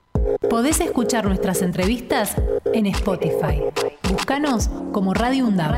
Podés escuchar nuestras entrevistas en Spotify. Búscanos como Radio UNDAB.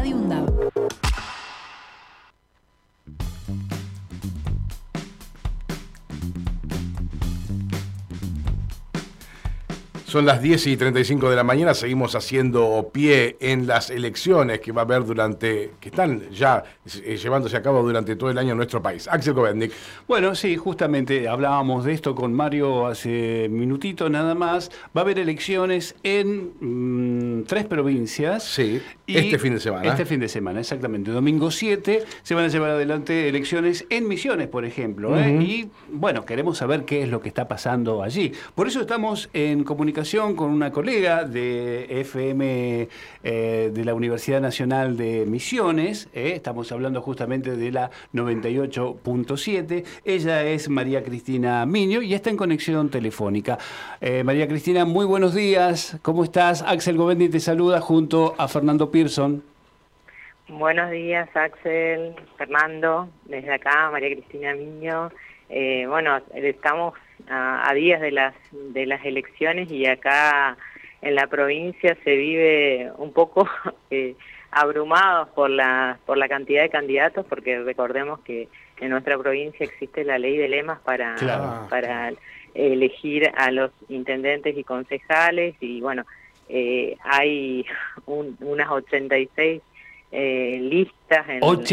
Son las 10:35 de la mañana, seguimos haciendo pie en las elecciones que va a haber que están ya llevándose a cabo durante todo el año en nuestro país. Axel Govendic. Bueno, sí, justamente hablábamos de esto con Mario hace minutito nada más. Va a haber elecciones en 3 provincias. Sí, este fin de semana. Este fin de semana, exactamente. Domingo 7 se van a llevar adelante elecciones en Misiones, por ejemplo. Y bueno, queremos saber qué es lo que está pasando allí. Por eso estamos en comunicación con una colega de FM de la Universidad Nacional de Misiones. Estamos hablando justamente de la 98.7. Ella es María Cristina Miño y está en conexión telefónica. María Cristina, muy buenos días. ¿Cómo estás? Axel Govendi te saluda junto a Fernando Pearson. Buenos días, Axel, Fernando, desde acá, María Cristina Miño. Bueno, estamos a días de las elecciones y acá en la provincia se vive un poco abrumados por la cantidad de candidatos, porque recordemos que en nuestra provincia existe la ley de lemas para elegir a los intendentes y concejales, y bueno, hay unas 86 listas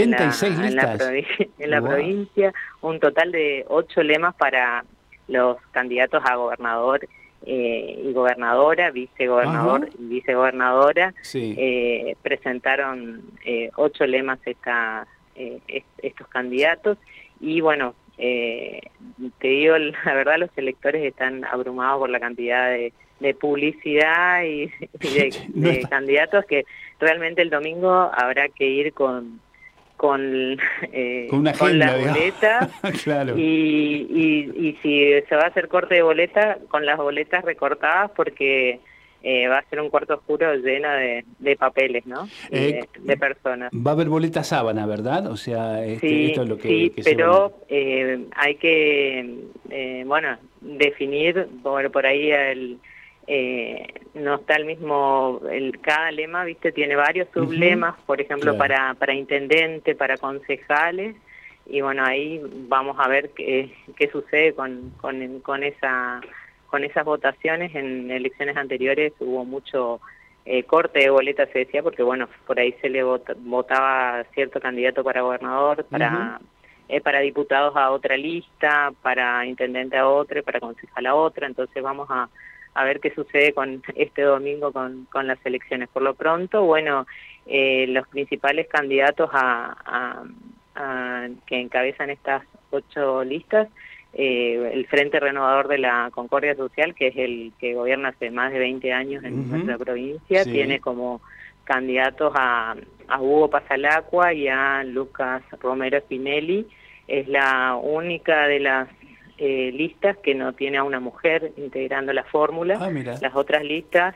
en la provincia, un total de 8 lemas para los candidatos a gobernador y gobernadora, vicegobernador y vicegobernadora. Sí. Presentaron 8 lemas estos candidatos, y bueno, te digo la verdad, los electores están abrumados por la cantidad de publicidad y de candidatos, que realmente el domingo habrá que ir con las boletas. Claro. Y si se va a hacer corte de boleta, con las boletas recortadas, porque va a ser un cuarto oscuro lleno de papeles, ¿no? De personas. Va a haber boleta sábana, ¿verdad? O sea, sí, esto es lo que... Sí, que pero hay que, definir por ahí no está el mismo, cada lema, viste, tiene varios sublemas, por ejemplo, claro, para intendente, para concejales, y bueno, ahí vamos a ver qué sucede con esas votaciones. En elecciones anteriores hubo mucho corte de boletas, se decía, porque bueno, por ahí se le votaba cierto candidato para gobernador, para diputados a otra lista, para intendente a otra, para concejal a otra. Entonces vamos a ver qué sucede con este domingo con las elecciones. Por lo pronto, bueno, los principales candidatos que encabezan estas 8 listas, el Frente Renovador de la Concordia Social, que es el que gobierna hace más de 20 años en nuestra provincia, sí, tiene como candidatos a Hugo Pasalacqua y a Lucas Romero Spinelli. Es la única de las listas que no tiene a una mujer integrando la fórmula. Las otras listas,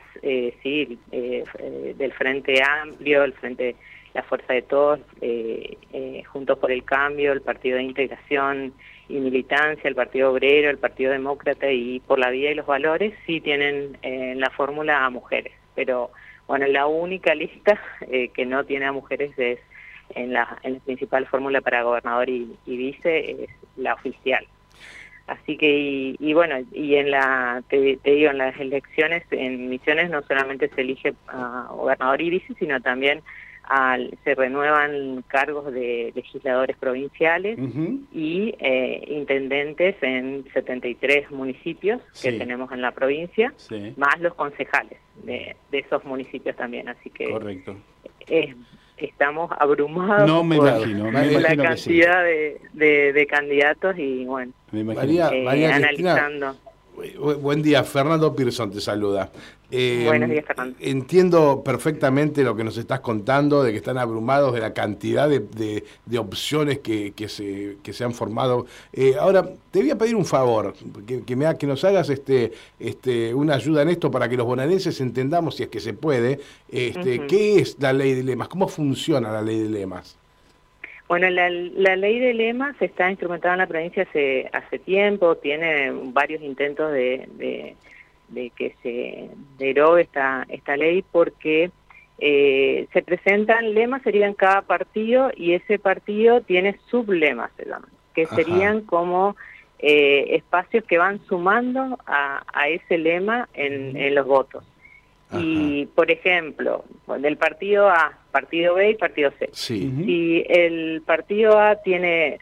del Frente Amplio, el Frente La Fuerza de Todos, Juntos por el Cambio, el Partido de Integración y Militancia, el Partido Obrero, el Partido Demócrata y Por la Vida y los Valores, sí tienen en la fórmula a mujeres. Pero bueno, la única lista que no tiene a mujeres es en la principal fórmula para gobernador y vice, es la oficial. Así que, y bueno, y te digo, en las elecciones en Misiones no solamente se elige a gobernador y vice, sino también se renuevan cargos de legisladores provinciales y intendentes en 73 municipios que tenemos en la provincia, más los concejales de esos municipios también. Así que correcto. Estamos abrumados por la cantidad de candidatos, y bueno, María analizando. Buen día, Fernando Pearson te saluda. Buenos días, Fernando. Entiendo perfectamente lo que nos estás contando, de que están abrumados de la cantidad de opciones que se han formado. Ahora, te voy a pedir un favor, que nos hagas una ayuda en esto para que los bonaerenses entendamos, si es que se puede, qué es la ley de lemas, cómo funciona la ley de lemas. Bueno, la ley de lemas está instrumentada en la provincia hace tiempo, tiene varios intentos de que se derogue esta ley, porque se presentan lemas, serían cada partido, y ese partido tiene sublemas, se llaman, que serían como espacios que van sumando a ese lema en los votos. Y, por ejemplo, del partido A, partido B y partido C. Sí. Si el partido A tiene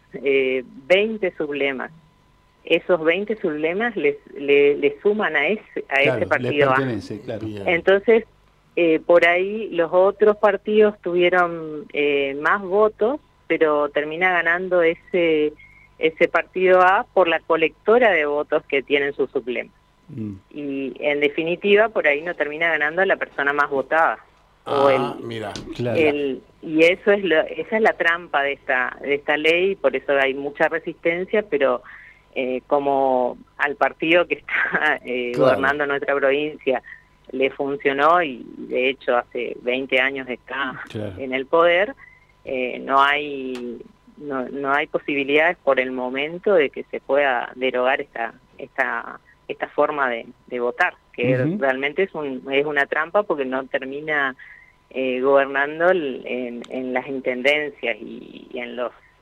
20 sublemas, esos 20 sublemas le suman a ese partido A. Claro. Entonces, por ahí los otros partidos tuvieron más votos, pero termina ganando ese partido A por la colectora de votos que tienen sus sublemas. Y en definitiva, por ahí no termina ganando la persona más votada. Mira. Claro. Y esa es la trampa de esta ley, por eso hay mucha resistencia, pero como al partido que está gobernando nuestra provincia le funcionó, y de hecho hace 20 años está en el poder, no hay posibilidades por el momento de que se pueda derogar esta forma de votar, que realmente es una trampa, porque no termina gobernando en las intendencias y en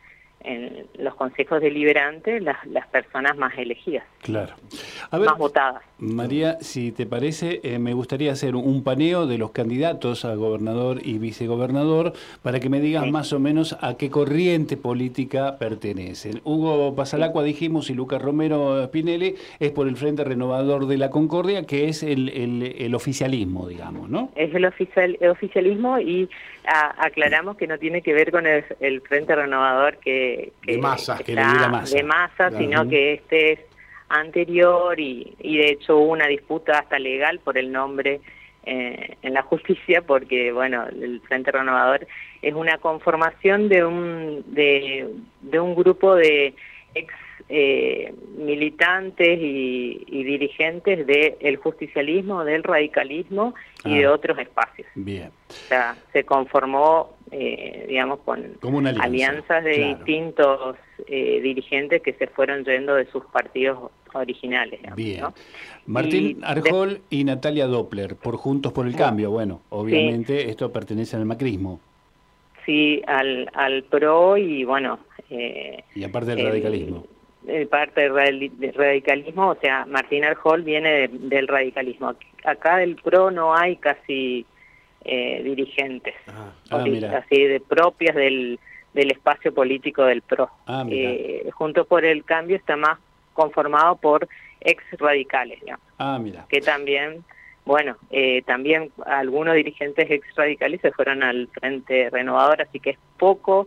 los consejos deliberantes las personas más elegidas. Claro. A ver, más votadas. María, si te parece, me gustaría hacer un paneo de los candidatos a gobernador y vicegobernador para que me digas más o menos a qué corriente política pertenecen. Hugo Pasalacqua, dijimos, y Lucas Romero Spinelli es por el Frente Renovador de la Concordia, que es el oficialismo, digamos, ¿no? Es el oficialismo, y aclaramos que no tiene que ver con el Frente Renovador que de masa, está, que le diera masa. de masa, sino que este es anterior, y de hecho hubo una disputa hasta legal por el nombre en la justicia, porque bueno, el Frente Renovador es una conformación de un grupo de ex militantes y dirigentes del justicialismo, del radicalismo y de otros espacios. Bien. O sea, se conformó, digamos, como una alianzas de distintos dirigentes que se fueron yendo de sus partidos originales. Digamos, bien. ¿no? Martín Arjol y Natalia Doppler, por Juntos por el Cambio. Bueno, obviamente esto pertenece al macrismo. Sí, al PRO y bueno... y aparte del radicalismo. Parte del radicalismo, o sea, Martín Arjol viene del radicalismo. Acá del PRO no hay casi dirigentes, así de propias del espacio político del PRO. Juntos por el Cambio está más conformado por ex radicales, digamos. Que también, bueno, también algunos dirigentes ex radicales se fueron al Frente Renovador, así que es poco.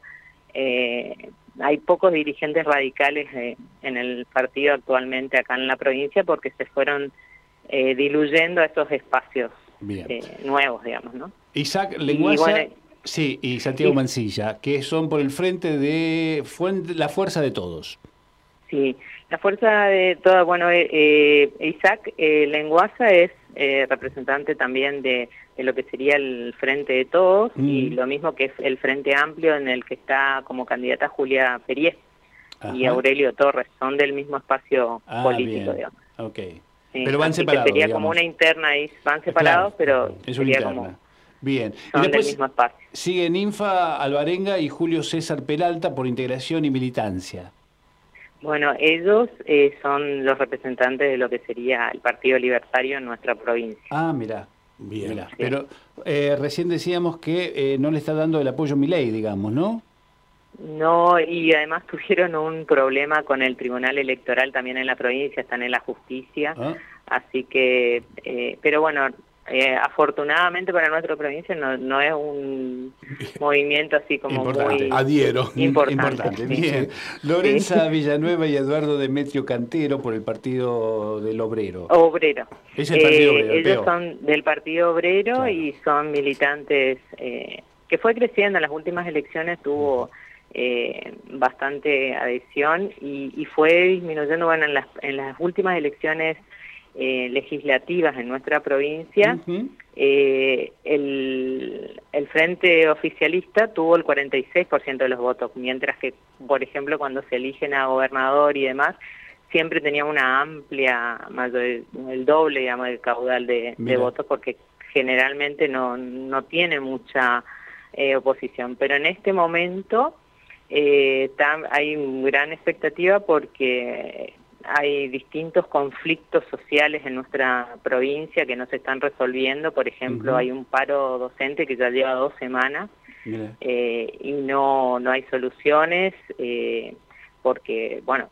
Hay pocos dirigentes radicales en el partido actualmente acá en la provincia, porque se fueron diluyendo a esos espacios nuevos, digamos, ¿no? Isaac Lenguaza, y Santiago Mancilla, que son por el frente de la Fuerza de Todos. Sí, la Fuerza de Todos, bueno, Isaac Lenguaza es representante también de lo que sería el Frente de Todos, y lo mismo que es el Frente Amplio, en el que está como candidata Julia Perier y Aurelio Torres, son del mismo espacio político, digamos. Pero van separados, sería digamos. como una interna ahí, van separados, pero es sería interna. como... Bien. Son Y después del mismo espacio. sigue Ninfa Alvarenga y Julio César Peralta por Integración y Militancia. Bueno, ellos son los representantes de lo que sería el Partido Libertario en nuestra provincia. Mirá. Bien. Sí. Pero recién decíamos que no le está dando el apoyo a Milei, digamos, ¿no? No, y además tuvieron un problema con el Tribunal Electoral también en la provincia, están en la justicia, así que, pero bueno, afortunadamente para nuestra provincia no es un movimiento así como importante. muy adhiero importante. Bien. Lorenza Villanueva y Eduardo Demetrio Cantero por el Partido del Obrero. Es el Partido Obrero. Ellos son del Partido Obrero, y son militantes que fue creciendo. En las últimas elecciones tuvo bastante adhesión y fue disminuyendo. Bueno, en las últimas elecciones legislativas en nuestra provincia, el Frente Oficialista tuvo el 46% de los votos, mientras que, por ejemplo, cuando se eligen a gobernador y demás, siempre tenía una amplia, el doble, digamos, del caudal de votos, porque generalmente no tiene mucha oposición. Pero en este momento hay una gran expectativa porque hay distintos conflictos sociales en nuestra provincia que no se están resolviendo. Por ejemplo, hay un paro docente que ya lleva 2 semanas y no hay soluciones, porque, bueno,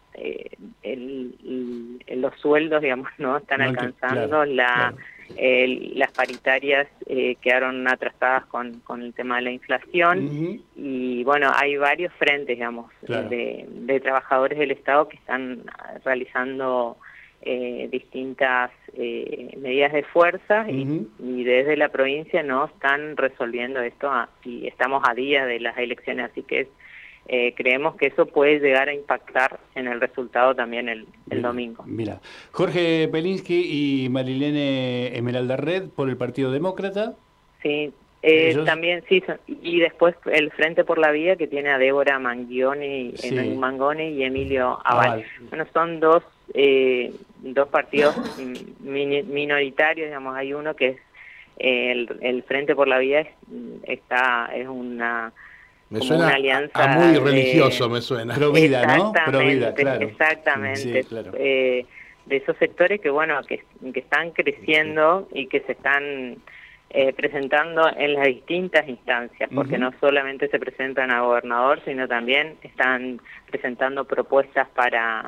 los sueldos, digamos, no están alcanzando, las paritarias quedaron atrasadas con el tema de la inflación, y bueno, hay varios frentes, digamos, de trabajadores del Estado que están realizando distintas medidas de fuerza, y desde la provincia no están resolviendo esto, y estamos a días de las elecciones, así que creemos que eso puede llegar a impactar en el resultado también el domingo. Mira, Jorge Pelinsky y Marilene Esmeralda Red por el Partido Demócrata. Sí, también sí, y después el Frente por la Vida, que tiene a Débora Mangoni y Emilio Aval. Bueno, son dos partidos minoritarios, digamos. Hay uno que es el Frente por la Vida, es una... Me suena una alianza muy religioso, me suena. Pro vida, ¿no? Pro vida, claro. Exactamente. Sí, claro. De esos sectores que, bueno, que están creciendo y que se están presentando en las distintas instancias, porque no solamente se presentan a gobernador, sino también están presentando propuestas para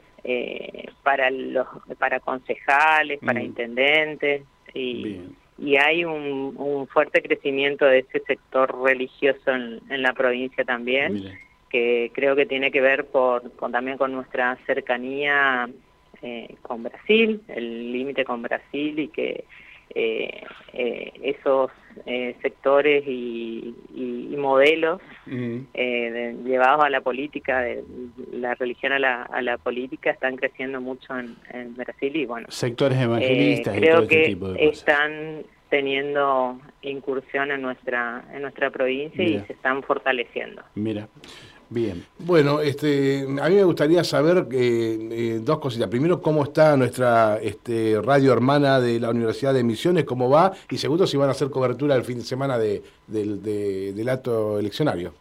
concejales, para intendentes, y hay un fuerte crecimiento de ese sector religioso en la provincia también, que creo que tiene que ver también con nuestra cercanía con Brasil, el límite con Brasil, y que esos sectores y modelos llevados a la política, de la religión a la política, están creciendo mucho en Brasil, y bueno, sectores evangelistas creo y todo que este tipo de cosas. Están teniendo incursión en nuestra provincia y se están fortaleciendo. Mira. Bien. Bueno, a mí me gustaría saber 2 cositas. Primero, cómo está nuestra radio hermana de la Universidad de Misiones, cómo va, y segundo, si van a hacer cobertura el fin de semana del acto eleccionario.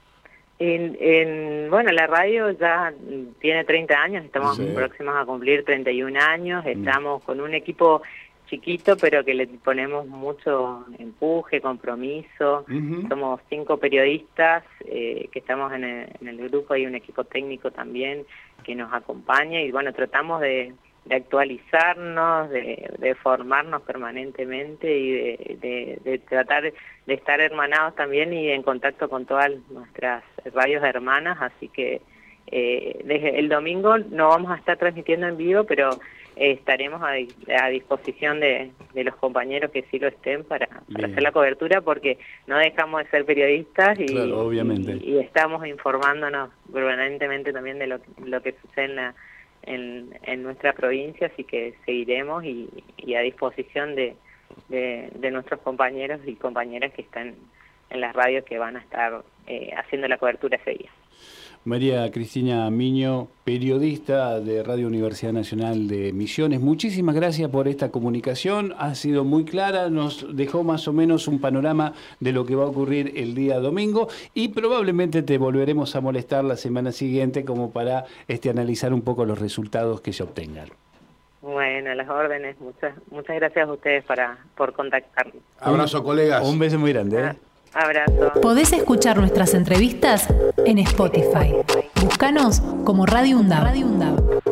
Bueno, la radio ya tiene 30 años, estamos próximos a cumplir 31 años, estamos con un equipo chiquito, pero que le ponemos mucho empuje, compromiso. Somos 5 periodistas que estamos en el grupo, hay un equipo técnico también que nos acompaña, y bueno, tratamos de actualizarnos, de formarnos permanentemente, y de tratar de estar hermanados también y en contacto con todas nuestras radios hermanas, así que desde el domingo no vamos a estar transmitiendo en vivo, pero estaremos a disposición de los compañeros que sí lo estén para hacer la cobertura, porque no dejamos de ser periodistas y estamos informándonos permanentemente también de lo que sucede en nuestra provincia, así que seguiremos y a disposición de nuestros compañeros y compañeras que están en las radios que van a estar haciendo la cobertura ese día. María Cristina Miño, periodista de Radio Universidad Nacional de Misiones, muchísimas gracias por esta comunicación, ha sido muy clara, nos dejó más o menos un panorama de lo que va a ocurrir el día domingo, y probablemente te volveremos a molestar la semana siguiente como para analizar un poco los resultados que se obtengan. Bueno, las órdenes, muchas gracias a ustedes por contactarnos. Abrazo, colegas. Un beso muy grande. Abrazo. Podés escuchar nuestras entrevistas en Spotify. Búscanos como Radio UNDAB.